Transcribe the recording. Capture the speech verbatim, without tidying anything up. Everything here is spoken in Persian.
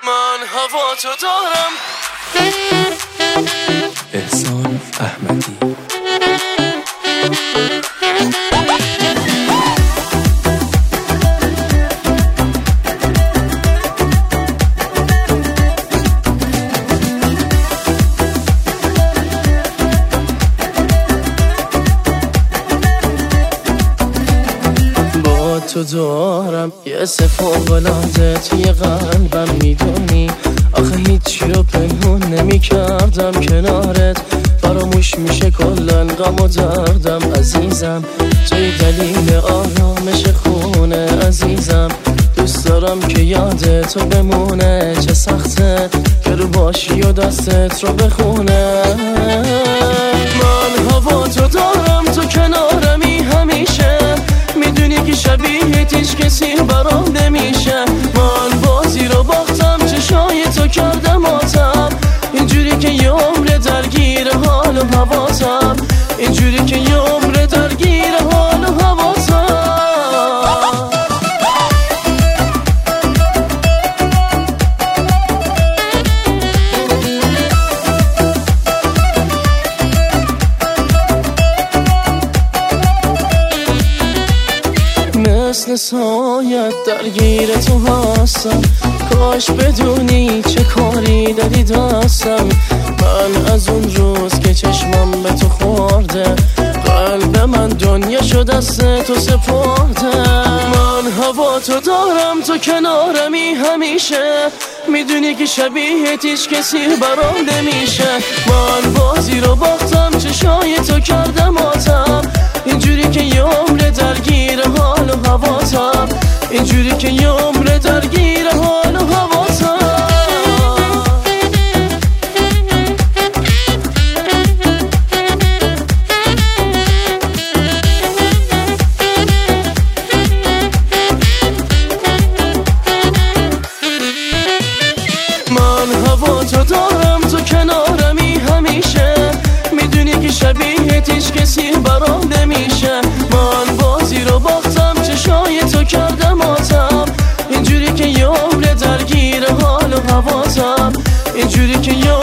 من هوا تو دارم. احسان احمدی. تو دارم یه فوق‌العاده توی قلبم، میدونی آخه هیچی رو پنهون نمی کردم کنارت، فراموش میشه کلن غم و دردم عزیزم، توی دلیل آرامش خونه عزیزم، دوست دارم که یاد تو بمونه، چه سخته که رو باشی و دستت رو بخونه. من هوا تو دارم، تو کنارمی همیشه، میدونی که شبیه هیچ کسی برام نمیشه، من بازی رو باختم، چشای تو کردم آتم، اینجوری که یه عمر درگیر حال و هواتم، اینجوری که یه عمر درگیر حال و هواتم. مثل سایت درگیر تو هستم، کاش بدونی چه کاری داری دستم، من از اون روز که چشمم به تو خورده، قلب من دنیا شد دست تو سپرده. من هوا تو دارم، تو کنارمی همیشه، میدونی که شبیه هیچ کسی برام نمیشه، من بازی رو باختم، چشای تو کردم آتم، اینجوری که یه عمر درگیر حال و هواتم، اینجوری که یه عمر درگیر حال و هواتم. من هوا تو دارم، تو کنارمی همیشه، میدونی که شبیه هیچ کسی برام نمیشه، من بازی رو باختم، چشای تو کردم آتم، اینجوری که یه عمر درگیر حال و هواتم، اینجوری که یه